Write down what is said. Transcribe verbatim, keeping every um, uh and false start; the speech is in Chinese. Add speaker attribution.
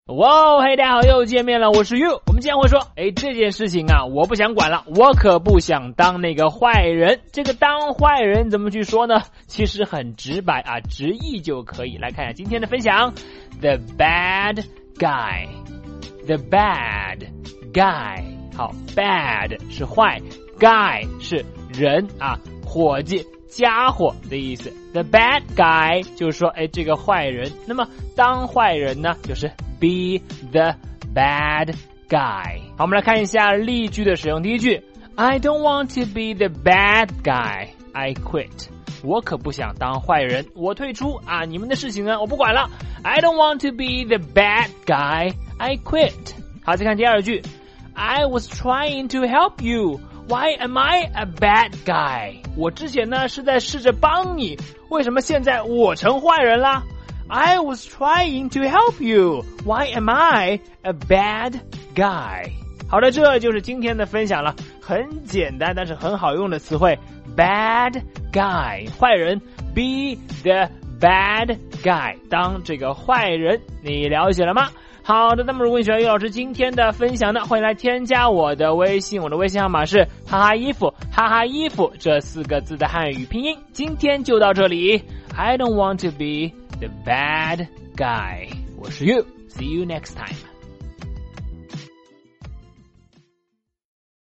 Speaker 1: 哇，嘿，大家好，又见面了，我是 You。我们今天会说，哎，这件事情啊，我不想管了，我可不想当那个坏人。这个当坏人怎么去说呢？其实很直白啊，直译就可以。来看一下今天的分享 ，The bad guy，The bad guy。好 ，bad 是坏 ，guy 是人啊，伙计。家伙的意思 ，the bad guy 就是说，哎，这个坏人。那么当坏人呢，就是 be the bad guy。好，我们来看一下例句的使用。第一句 ，I don't want to be the bad guy, I quit。我可不想当坏人，我退出啊！你们的事情呢，我不管了。I don't want to be the bad guy, I quit。好，再看第二句 ，I was trying to help you。Why am I a bad guy? 我之前呢是在试着帮你，为什么现在我成坏人啦？ I was trying to help you. Why am I a bad guy? 好的，这就是今天的分享了，很简单但是很好用的词汇 bad guy 坏人 be the bad guy 当这个坏人，你了解了吗？好的，那么如果你喜欢于老师今天的分享呢，欢迎来添加我的微信，我的微信号码是哈哈衣服哈哈衣服这四个字的汉语拼音。今天就到这里 I don't want to be the bad guy。 我是 You， See you next time。